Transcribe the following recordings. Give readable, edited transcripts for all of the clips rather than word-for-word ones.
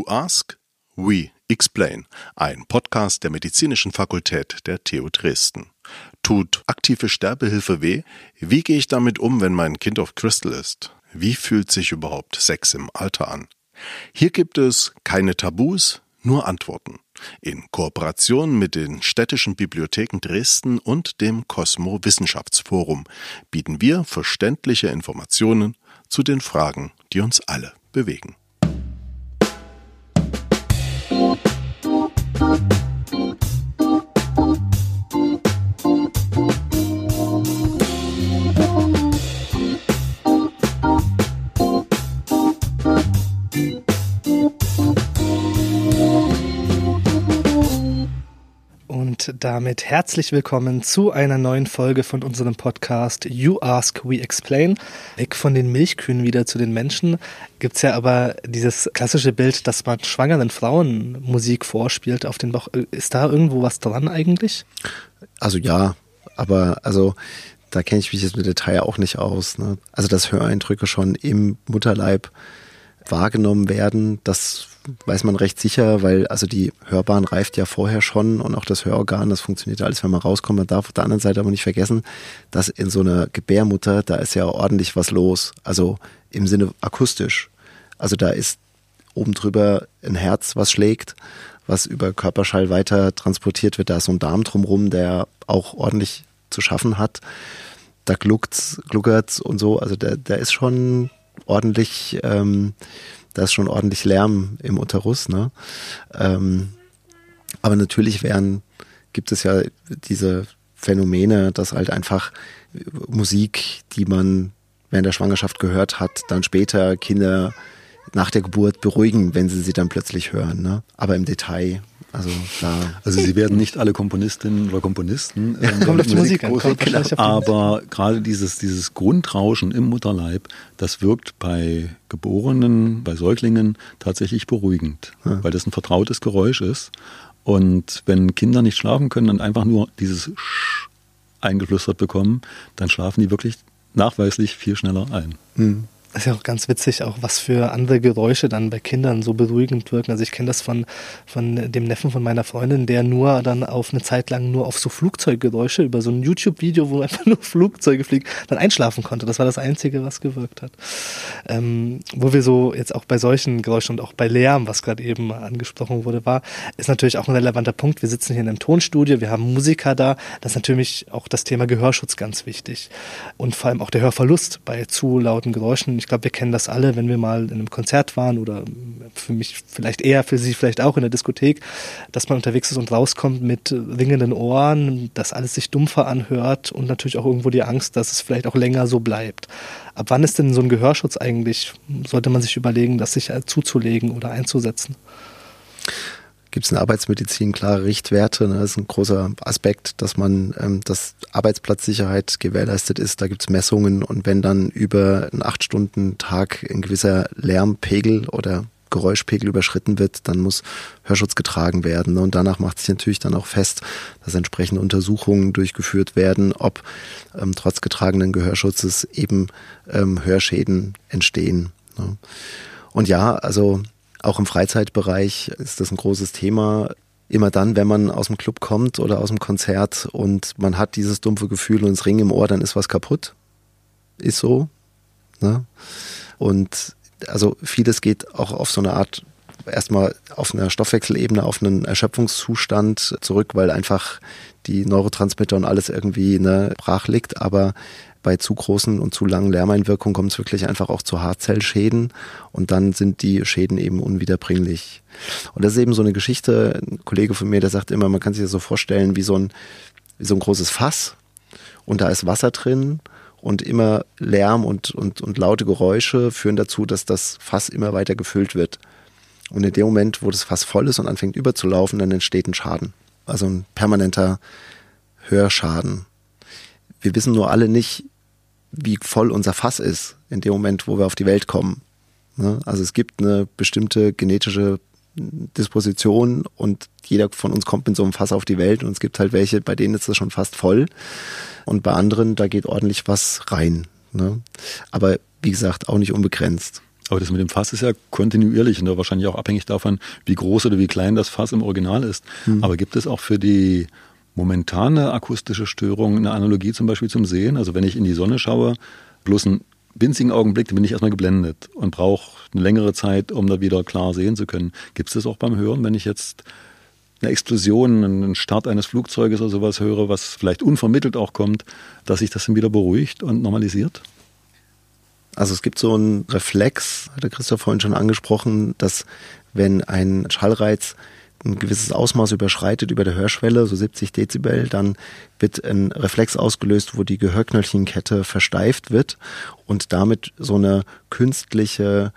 You Ask, We Explain, ein Podcast der Medizinischen Fakultät der TU Dresden. Tut aktive Sterbehilfe weh? Wie gehe ich damit um, wenn mein Kind auf Crystal ist? Wie fühlt sich überhaupt Sex im Alter an? Hier gibt es keine Tabus, nur Antworten. In Kooperation mit den städtischen Bibliotheken Dresden und dem Cosmo Wissenschaftsforum bieten wir verständliche Informationen zu den Fragen, die uns alle bewegen. Und damit herzlich willkommen zu einer neuen Folge von unserem Podcast You Ask, We Explain. Weg von den Milchkühen wieder zu den Menschen. Gibt es ja aber dieses klassische Bild, dass man schwangeren Frauen Musik vorspielt auf den Bauch. Ist da irgendwo was dran eigentlich? Also ja, aber da kenne ich mich jetzt mit Detail auch nicht aus. Ne? Also dass Höreindrücke schon im Mutterleib wahrgenommen werden, das weiß man recht sicher, weil also die Hörbahn reift ja vorher schon und auch das Hörorgan, das funktioniert ja alles, wenn man rauskommt. Man darf auf der anderen Seite aber nicht vergessen, dass in so einer Gebärmutter, da ist ja ordentlich was los, also im Sinne akustisch. Also da ist oben drüber ein Herz, was schlägt, was über Körperschall weiter transportiert wird. Da ist so ein Darm drumherum, der auch ordentlich zu schaffen hat. Da gluckert's und so, also da ist schon ordentlich, da ist schon ordentlich Lärm im Uterus, ne? Aber natürlich gibt es ja diese Phänomene, dass halt einfach Musik, die man während der Schwangerschaft gehört hat, dann später Kinder nach der Geburt beruhigen, wenn sie dann plötzlich hören, ne? Aber im Detail, also Sie werden nicht alle Komponistinnen oder Komponisten. Kommt auf die Musik an. Aber gerade dieses Grundrauschen im Mutterleib, das wirkt bei Geborenen, bei Säuglingen tatsächlich beruhigend, weil das ein vertrautes Geräusch ist. Und wenn Kinder nicht schlafen können und einfach nur dieses Sch eingeflüstert bekommen, dann schlafen die wirklich nachweislich viel schneller ein. Mhm. Das ist ja auch ganz witzig, auch was für andere Geräusche dann bei Kindern so beruhigend wirken. Also ich kenne das von dem Neffen von meiner Freundin, der nur dann auf eine Zeit lang nur auf so Flugzeuggeräusche über so ein YouTube-Video, wo einfach nur Flugzeuge fliegen, dann einschlafen konnte. Das war das Einzige, was gewirkt hat. Wo wir so jetzt auch bei solchen Geräuschen und auch bei Lärm, was gerade eben angesprochen wurde, ist natürlich auch ein relevanter Punkt. Wir sitzen hier in einem Tonstudio, wir haben Musiker da. Das ist natürlich auch das Thema Gehörschutz ganz wichtig. Und vor allem auch der Hörverlust bei zu lauten Geräuschen. Ich glaube, wir kennen das alle, wenn wir mal in einem Konzert waren oder für mich vielleicht eher, für Sie vielleicht auch in der Diskothek, dass man unterwegs ist und rauskommt mit ringenden Ohren, dass alles sich dumpfer anhört und natürlich auch irgendwo die Angst, dass es vielleicht auch länger so bleibt. Ab wann ist denn so ein Gehörschutz eigentlich, sollte man sich überlegen, das sich zuzulegen oder einzusetzen? Gibt es in der Arbeitsmedizin klare Richtwerte? Ne? Das ist ein großer Aspekt, dass dass Arbeitsplatzsicherheit gewährleistet ist. Da gibt es Messungen und wenn dann über einen 8-Stunden-Tag ein gewisser Lärmpegel oder Geräuschpegel überschritten wird, dann muss Hörschutz getragen werden. Ne? Und danach macht sich natürlich dann auch fest, dass entsprechende Untersuchungen durchgeführt werden, ob trotz getragenen Gehörschutzes eben Hörschäden entstehen. Ne? Und ja, also auch im Freizeitbereich ist das ein großes Thema. Immer dann, wenn man aus dem Club kommt oder aus dem Konzert und man hat dieses dumpfe Gefühl und das Ringen im Ohr, dann ist was kaputt. Ist so. Ne? Und also vieles geht auch auf so eine Art, erstmal auf einer Stoffwechselebene, auf einen Erschöpfungszustand zurück, weil einfach die Neurotransmitter und alles irgendwie brach liegt, aber bei zu großen und zu langen Lärmeinwirkungen kommt es wirklich einfach auch zu Haarzellschäden und dann sind die Schäden eben unwiederbringlich. Und das ist eben so eine Geschichte, ein Kollege von mir, der sagt immer, man kann sich das so vorstellen wie so ein großes Fass und da ist Wasser drin und immer Lärm und laute Geräusche führen dazu, dass das Fass immer weiter gefüllt wird. Und in dem Moment, wo das Fass voll ist und anfängt überzulaufen, dann entsteht ein Schaden. Also ein permanenter Hörschaden. Wir wissen nur alle nicht, wie voll unser Fass ist in dem Moment, wo wir auf die Welt kommen. Also es gibt eine bestimmte genetische Disposition und jeder von uns kommt mit so einem Fass auf die Welt und es gibt halt welche, bei denen ist das schon fast voll und bei anderen, da geht ordentlich was rein. Aber wie gesagt, auch nicht unbegrenzt. Aber das mit dem Fass ist ja kontinuierlich und wahrscheinlich auch abhängig davon, wie groß oder wie klein das Fass im Original ist. Aber gibt es auch für die momentane akustische Störung eine Analogie zum Beispiel zum Sehen? Also wenn ich in die Sonne schaue, bloß einen winzigen Augenblick, dann bin ich erstmal geblendet und brauche eine längere Zeit, um da wieder klar sehen zu können. Gibt es das auch beim Hören, wenn ich jetzt eine Explosion, einen Start eines Flugzeuges oder sowas höre, was vielleicht unvermittelt auch kommt, dass sich das dann wieder beruhigt und normalisiert? Also es gibt so einen Reflex, hat der Christoph vorhin schon angesprochen, dass wenn ein Schallreiz ein gewisses Ausmaß überschreitet über der Hörschwelle, so 70 Dezibel, dann wird ein Reflex ausgelöst, wo die Gehörknöllchenkette versteift wird und damit so eine künstliche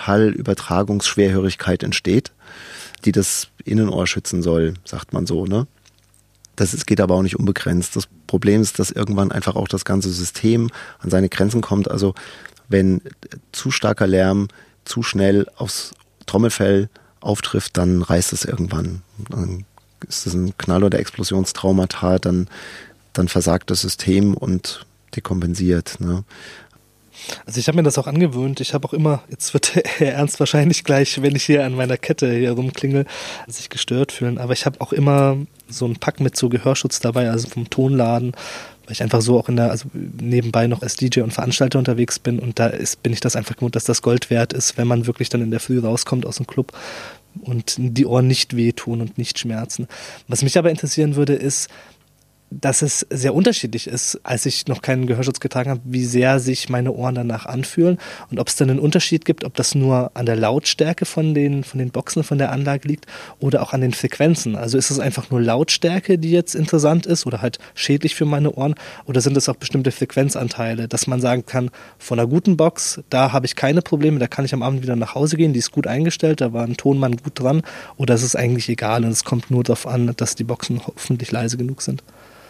Schallübertragungsschwerhörigkeit entsteht, die das Innenohr schützen soll, sagt man so, ne? Geht aber auch nicht unbegrenzt. Das Problem ist, dass irgendwann einfach auch das ganze System an seine Grenzen kommt. Also wenn zu starker Lärm zu schnell aufs Trommelfell auftrifft, dann reißt es irgendwann. Dann ist es ein Knall- oder Explosionstraumata, dann versagt das System und dekompensiert. Ne? Also ich habe mir das auch angewöhnt. Ich habe auch immer, jetzt wird Herr Ernst wahrscheinlich gleich, wenn ich hier an meiner Kette hier rumklingel, sich gestört fühlen. Aber ich habe auch immer so einen Pack mit so Gehörschutz dabei, also vom Tonladen, weil ich einfach so auch nebenbei noch als DJ und Veranstalter unterwegs bin und bin ich das einfach gewohnt, dass das Gold wert ist, wenn man wirklich dann in der Früh rauskommt aus dem Club und die Ohren nicht wehtun und nicht schmerzen. Was mich aber interessieren würde, ist, dass es sehr unterschiedlich ist, als ich noch keinen Gehörschutz getragen habe, wie sehr sich meine Ohren danach anfühlen und ob es dann einen Unterschied gibt, ob das nur an der Lautstärke von den Boxen, von der Anlage liegt oder auch an den Frequenzen. Also ist es einfach nur Lautstärke, die jetzt interessant ist oder halt schädlich für meine Ohren oder sind es auch bestimmte Frequenzanteile, dass man sagen kann, von einer guten Box, da habe ich keine Probleme, da kann ich am Abend wieder nach Hause gehen, die ist gut eingestellt, da war ein Tonmann gut dran oder ist es eigentlich egal und es kommt nur darauf an, dass die Boxen hoffentlich leise genug sind.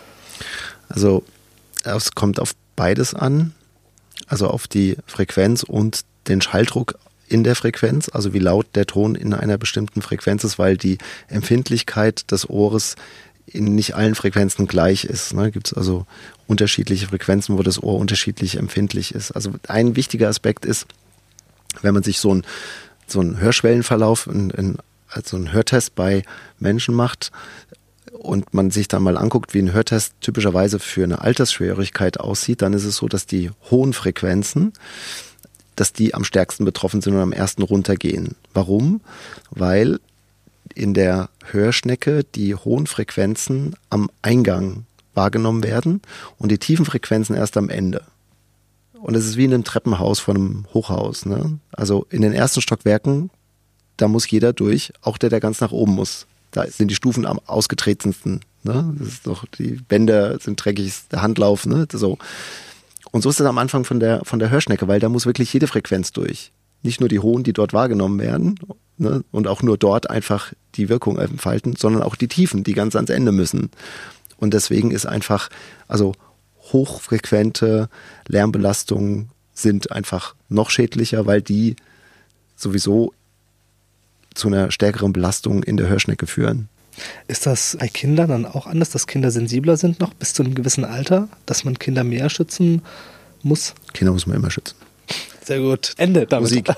Also es kommt auf beides an, also auf die Frequenz und den Schalldruck in der Frequenz, also wie laut der Ton in einer bestimmten Frequenz ist, weil die Empfindlichkeit des Ohres in nicht allen Frequenzen gleich ist. Ne? Gibt es also unterschiedliche Frequenzen, wo das Ohr unterschiedlich empfindlich ist. Also ein wichtiger Aspekt ist, wenn man sich so einen Hörschwellenverlauf, also einen Hörtest bei Menschen macht, und man sich dann mal anguckt, wie ein Hörtest typischerweise für eine Altersschwierigkeit aussieht, dann ist es so, dass die hohen Frequenzen, dass die am stärksten betroffen sind und am ersten runtergehen. Warum? Weil in der Hörschnecke die hohen Frequenzen am Eingang wahrgenommen werden und die tiefen Frequenzen erst am Ende. Und es ist wie in einem Treppenhaus von einem Hochhaus. Ne? Also in den ersten Stockwerken, da muss jeder durch, auch der ganz nach oben muss. Da sind die Stufen am ausgetretensten. Ne? Das ist doch, die Bänder sind dreckig, der Handlauf. Ne? So. Und so ist es am Anfang von der Hörschnecke, weil da muss wirklich jede Frequenz durch. Nicht nur die hohen, die dort wahrgenommen werden, ne? Und auch nur dort einfach die Wirkung entfalten, sondern auch die tiefen, die ganz ans Ende müssen. Und deswegen ist einfach, also hochfrequente Lärmbelastungen sind einfach noch schädlicher, weil die sowieso zu einer stärkeren Belastung in der Hörschnecke führen. Ist das bei Kindern dann auch anders, dass Kinder sensibler sind noch bis zu einem gewissen Alter, dass man Kinder mehr schützen muss? Kinder muss man immer schützen. Sehr gut. Ende damit. Musik.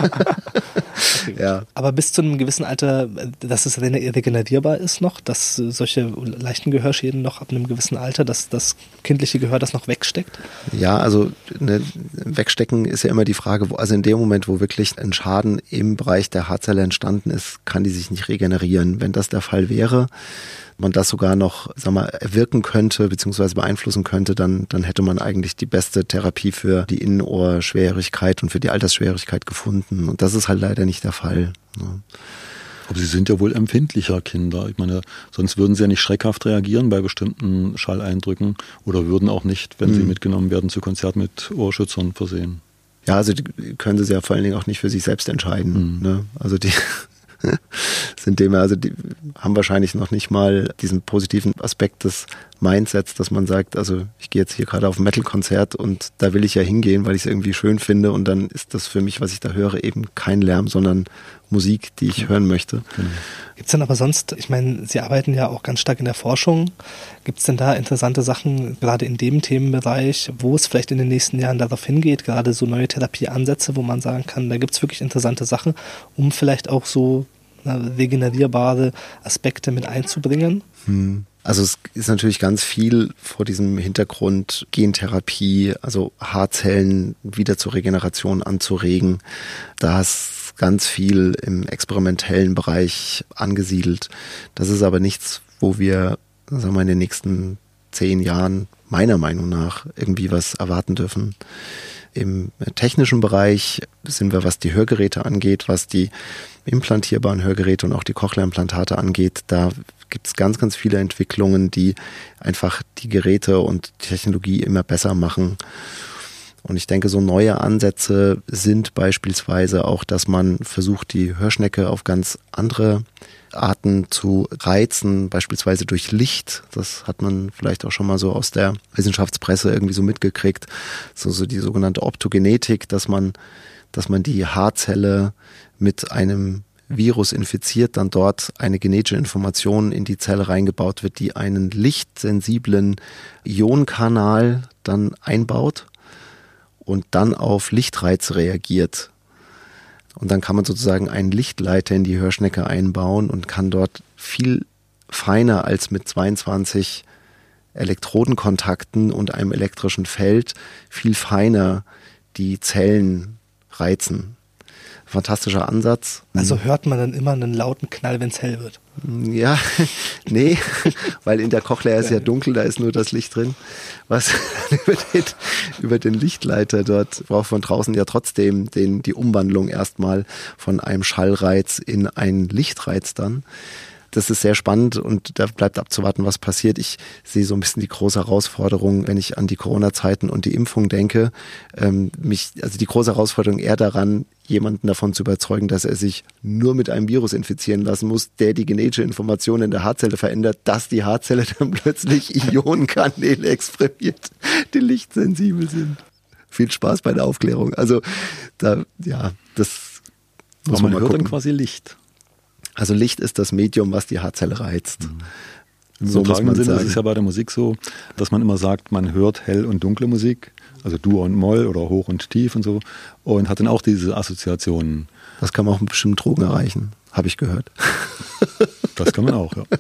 Okay, ja. Aber bis zu einem gewissen Alter, dass es regenerierbar ist noch, dass solche leichten Gehörschäden noch ab einem gewissen Alter, dass das kindliche Gehör das noch wegsteckt? Ja, also wegstecken ist ja immer die Frage, also in dem Moment, wo wirklich ein Schaden im Bereich der Haarzelle entstanden ist, kann die sich nicht regenerieren. Wenn das der Fall wäre, man das sogar noch, erwirken könnte bzw. beeinflussen könnte, dann hätte man eigentlich die beste Therapie für die Innenohrschwierigkeit und für die Altersschwierigkeit gefunden. Und das ist halt leider nicht der Fall. Ne? Aber sie sind ja wohl empfindlicher Kinder. Ich meine, sonst würden sie ja nicht schreckhaft reagieren bei bestimmten Schalleindrücken oder würden auch nicht, wenn sie mitgenommen werden, zu Konzert mit Ohrschützern versehen. Ja, also die können sie ja vor allen Dingen auch nicht für sich selbst entscheiden. Ne? Also sind dem, also die haben wahrscheinlich noch nicht mal diesen positiven Aspekt des Mindsets, dass man sagt, also ich gehe jetzt hier gerade auf ein Metal-Konzert und da will ich ja hingehen, weil ich es irgendwie schön finde und dann ist das für mich, was ich da höre, eben kein Lärm, sondern Musik, die ich hören möchte. Gibt es denn aber sonst, ich meine, Sie arbeiten ja auch ganz stark in der Forschung, gibt es denn da interessante Sachen, gerade in dem Themenbereich, wo es vielleicht in den nächsten Jahren darauf hingeht, gerade so neue Therapieansätze, wo man sagen kann, da gibt es wirklich interessante Sachen, um vielleicht auch so regenerierbare Aspekte mit einzubringen? Also es ist natürlich ganz viel vor diesem Hintergrund Gentherapie, also Haarzellen wieder zur Regeneration anzuregen. Da ist ganz viel im experimentellen Bereich angesiedelt. Das ist aber nichts, wo wir, sagen wir, in den nächsten 10 Jahren meiner Meinung nach irgendwie was erwarten dürfen. Im technischen Bereich sind wir, was die Hörgeräte angeht, was die implantierbaren Hörgeräte und auch die Cochlea-Implantate angeht, da gibt es ganz, ganz viele Entwicklungen, die einfach die Geräte und die Technologie immer besser machen. Und ich denke, so neue Ansätze sind beispielsweise auch, dass man versucht, die Hörschnecke auf ganz andere Arten zu reizen, beispielsweise durch Licht. Das hat man vielleicht auch schon mal so aus der Wissenschaftspresse irgendwie so mitgekriegt. So die sogenannte Optogenetik, dass man die Haarzelle mit einem Virus infiziert, dann dort eine genetische Information in die Zelle reingebaut wird, die einen lichtsensiblen Ionenkanal dann einbaut und dann auf Lichtreize reagiert. Und dann kann man sozusagen einen Lichtleiter in die Hörschnecke einbauen und kann dort viel feiner als mit 22 Elektrodenkontakten und einem elektrischen Feld viel feiner die Zellen reizen. Fantastischer Ansatz. Also hört man dann immer einen lauten Knall, wenn es hell wird? Ja, nee, weil in der Cochlea ist ja dunkel, da ist nur das Licht drin. Was über den Lichtleiter dort braucht man draußen ja trotzdem die Umwandlung erstmal von einem Schallreiz in einen Lichtreiz dann. Das ist sehr spannend und da bleibt abzuwarten, was passiert. Ich sehe so ein bisschen die große Herausforderung, wenn ich an die Corona-Zeiten und die Impfung denke, also die große Herausforderung eher daran, jemanden davon zu überzeugen, dass er sich nur mit einem Virus infizieren lassen muss, der die genetische Information in der Haarzelle verändert, dass die Haarzelle dann plötzlich Ionenkanäle exprimiert, die lichtsensibel sind. Viel Spaß bei der Aufklärung. Also das muss man mal gucken. Hört dann quasi Licht. Also Licht ist das Medium, was die Haarzelle reizt. So muss man sagen. Es ist ja bei der Musik so, dass man immer sagt, man hört hell und dunkle Musik, also Dur und Moll oder hoch und tief und so, und hat dann auch diese Assoziationen. Das kann man auch mit bestimmten Drogen erreichen, habe ich gehört. Das kann man auch, ja.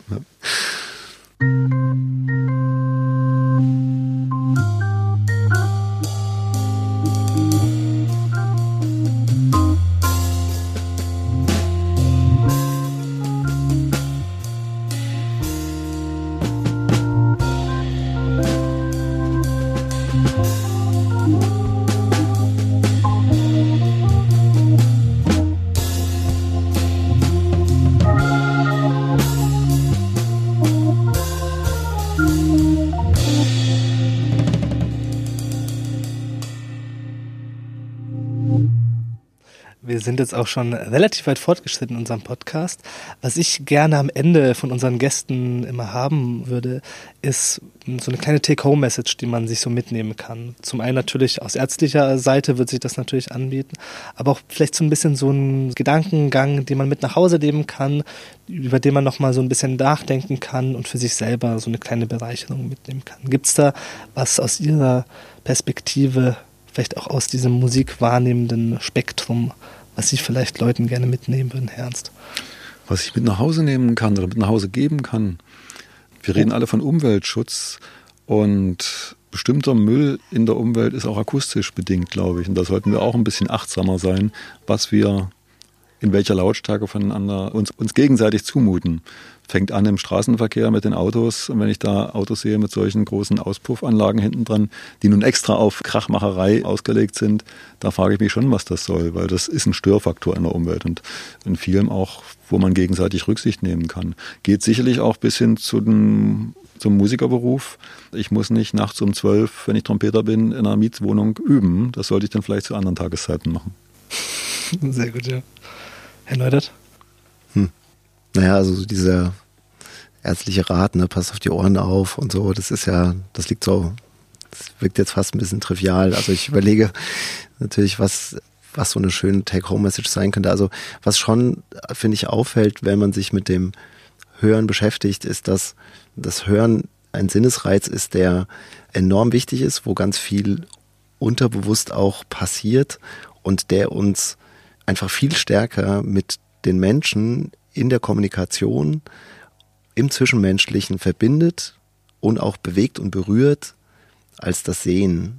Wir sind jetzt auch schon relativ weit fortgeschritten in unserem Podcast. Was ich gerne am Ende von unseren Gästen immer haben würde, ist so eine kleine Take-Home-Message, die man sich so mitnehmen kann. Zum einen natürlich aus ärztlicher Seite wird sich das natürlich anbieten, aber auch vielleicht so ein bisschen so ein Gedankengang, den man mit nach Hause nehmen kann, über den man nochmal so ein bisschen nachdenken kann und für sich selber so eine kleine Bereicherung mitnehmen kann. Gibt es da was aus Ihrer Perspektive, vielleicht auch aus diesem musikwahrnehmenden Spektrum, was Sie vielleicht Leuten gerne mitnehmen würden, Herr Ernst? Was ich mit nach Hause nehmen kann oder mit nach Hause geben kann. Wir reden alle von Umweltschutz und bestimmter Müll in der Umwelt ist auch akustisch bedingt, glaube ich. Und da sollten wir auch ein bisschen achtsamer sein, was wir in welcher Lautstärke voneinander uns gegenseitig zumuten. Fängt an im Straßenverkehr mit den Autos. Und wenn ich da Autos sehe mit solchen großen Auspuffanlagen hinten dran, die nun extra auf Krachmacherei ausgelegt sind, da frage ich mich schon, was das soll, weil das ist ein Störfaktor in der Umwelt und in vielem auch, wo man gegenseitig Rücksicht nehmen kann. Geht sicherlich auch bis hin zum Musikerberuf. Ich muss nicht nachts um 12, wenn ich Trompeter bin, in einer Mietswohnung üben. Das sollte ich dann vielleicht zu anderen Tageszeiten machen. Sehr gut, ja. Herr Neudert? Naja, also dieser ärztliche Rat, ne, passt auf die Ohren auf und so, das wirkt jetzt fast ein bisschen trivial. Also ich überlege natürlich, was so eine schöne Take-Home-Message sein könnte. Also was schon, finde ich, auffällt, wenn man sich mit dem Hören beschäftigt, ist, dass das Hören ein Sinnesreiz ist, der enorm wichtig ist, wo ganz viel unterbewusst auch passiert und der uns einfach viel stärker mit den Menschen in der Kommunikation, im Zwischenmenschlichen verbindet und auch bewegt und berührt als das Sehen.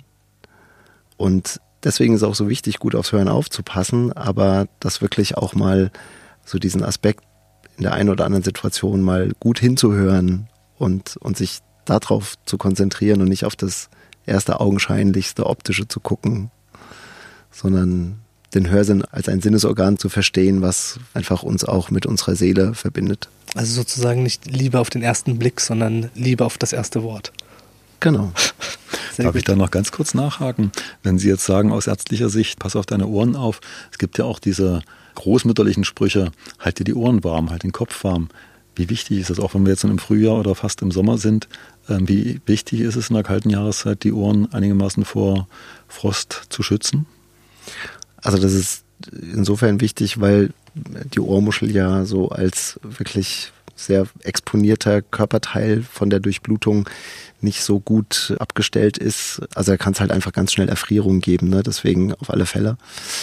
Und deswegen ist es auch so wichtig, gut aufs Hören aufzupassen, aber das wirklich auch mal so diesen Aspekt in der einen oder anderen Situation mal gut hinzuhören und sich darauf zu konzentrieren und nicht auf das erste augenscheinlichste Optische zu gucken, sondern den Hörsinn als ein Sinnesorgan zu verstehen, was einfach uns auch mit unserer Seele verbindet. Also sozusagen nicht Liebe auf den ersten Blick, sondern Liebe auf das erste Wort. Genau. Darf ich da noch ganz kurz nachhaken? Wenn Sie jetzt sagen, aus ärztlicher Sicht, pass auf deine Ohren auf. Es gibt ja auch diese großmütterlichen Sprüche, halt dir die Ohren warm, halt den Kopf warm. Wie wichtig ist das, auch wenn wir jetzt im Frühjahr oder fast im Sommer sind, wie wichtig ist es in der kalten Jahreszeit, die Ohren einigermaßen vor Frost zu schützen? Also das ist insofern wichtig, weil die Ohrmuschel ja so als wirklich sehr exponierter Körperteil von der Durchblutung nicht so gut abgestellt ist. Also da kann es halt einfach ganz schnell Erfrierungen geben, ne? Deswegen auf alle Fälle.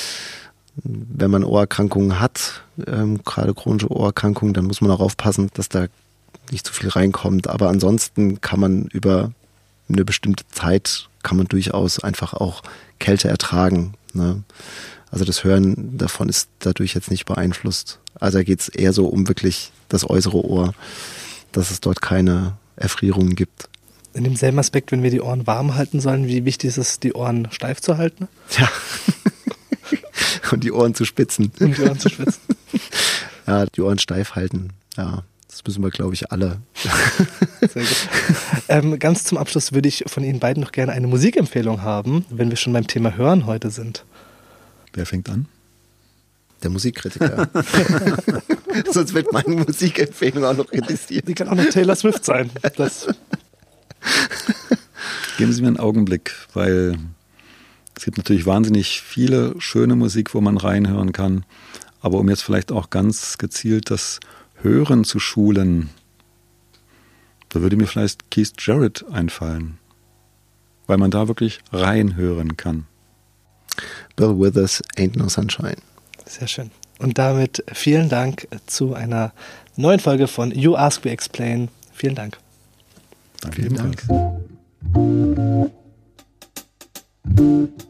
Wenn man Ohrerkrankungen hat, gerade chronische Ohrerkrankungen, dann muss man auch aufpassen, dass da nicht zu viel reinkommt. Aber ansonsten kann man über eine bestimmte Zeit, kann man durchaus einfach auch Kälte ertragen, ne? Also das Hören davon ist dadurch jetzt nicht beeinflusst. Also da geht es eher so um wirklich das äußere Ohr, dass es dort keine Erfrierungen gibt. In demselben Aspekt, wenn wir die Ohren warm halten sollen, wie wichtig ist es, die Ohren steif zu halten? Ja. Und die Ohren zu spitzen. Und die Ohren zu spitzen. Ja, die Ohren steif halten. Ja, das müssen wir, glaube ich, alle. Sehr gut. Ganz zum Abschluss würde ich von Ihnen beiden noch gerne eine Musikempfehlung haben, wenn wir schon beim Thema Hören heute sind. Wer fängt an? Der Musikkritiker. Sonst wird meine Musikempfehlung auch noch kritisiert. Die kann auch noch Taylor Swift sein. Geben Sie mir einen Augenblick, weil es gibt natürlich wahnsinnig viele schöne Musik, wo man reinhören kann. Aber um jetzt vielleicht auch ganz gezielt das Hören zu schulen, da würde mir vielleicht Keith Jarrett einfallen, weil man da wirklich reinhören kann. Bill Withers, Ain't No Sunshine. Sehr schön. Und damit vielen Dank zu einer neuen Folge von You Ask, We Explain. Vielen Dank. Danke Vielen ebenfalls. Dank.